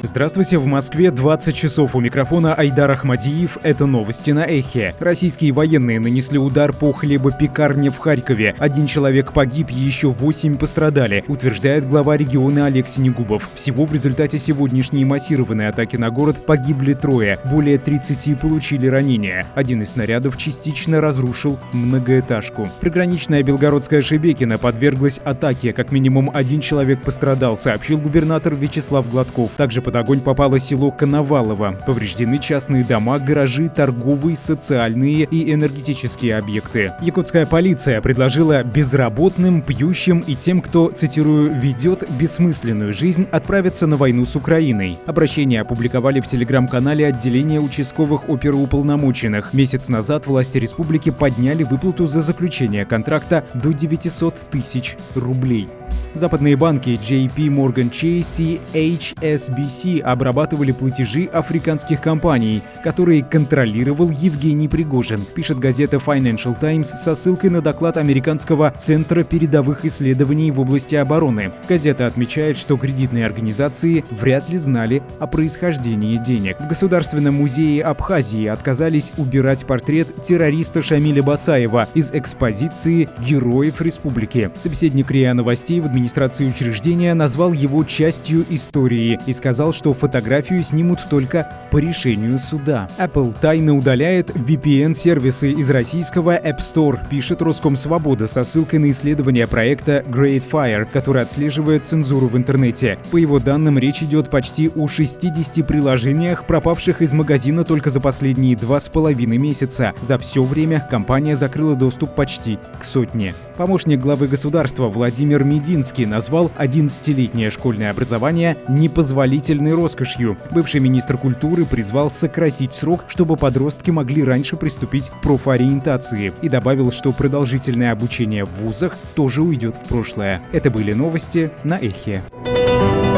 Здравствуйте, в Москве 20 часов, у микрофона Айдар Ахмадиев. Это новости на Эхе. Российские военные нанесли удар по хлебопекарне в Харькове. 1 человек погиб, еще 8 пострадали, утверждает глава региона Олег Синегубов. Всего в результате сегодняшней массированной атаки на город погибли 3, более 30 получили ранения. Один из снарядов частично разрушил многоэтажку. Приграничная Белгородская Шебекино подверглась атаке. Как минимум 1 человек пострадал, сообщил губернатор Вячеслав Гладков. Также под огонь попало село Коновалово. Повреждены частные дома, гаражи, торговые, социальные и энергетические объекты. Якутская полиция предложила безработным, пьющим и тем, кто, цитирую, «ведет бессмысленную жизнь», отправиться на войну с Украиной. Обращение опубликовали в телеграм-канале отделения участковых оперуполномоченных. Месяц назад власти республики подняли выплату за заключение контракта до 900 тысяч рублей. Западные банки JP Morgan Chase и HSBC обрабатывали платежи африканских компаний, которые контролировал Евгений Пригожин, пишет газета Financial Times со ссылкой на доклад Американского центра передовых исследований в области обороны. Газета отмечает, что кредитные организации вряд ли знали о происхождении денег. В Государственном музее Абхазии отказались убирать портрет террориста Шамиля Басаева из экспозиции «Героев Республики». Собеседник РИА Новостей в администрации учреждения назвал его частью истории и сказал, что фотографию снимут только по решению суда. Apple тайно удаляет VPN-сервисы из российского App Store, пишет Роскомсвобода со ссылкой на исследование проекта Great Fire, который отслеживает цензуру в интернете. По его данным, речь идет почти о 60 приложениях, пропавших из магазина только за последние 2,5 месяца. За все время компания закрыла доступ почти к 100. Помощник главы государства Владимир Мединский назвал 11-летнее школьное образование непозволительной роскошью. Бывший министр культуры призвал сократить срок, чтобы подростки могли раньше приступить к профориентации, и добавил, что продолжительное обучение в вузах тоже уйдет в прошлое. Это были новости на Эхе.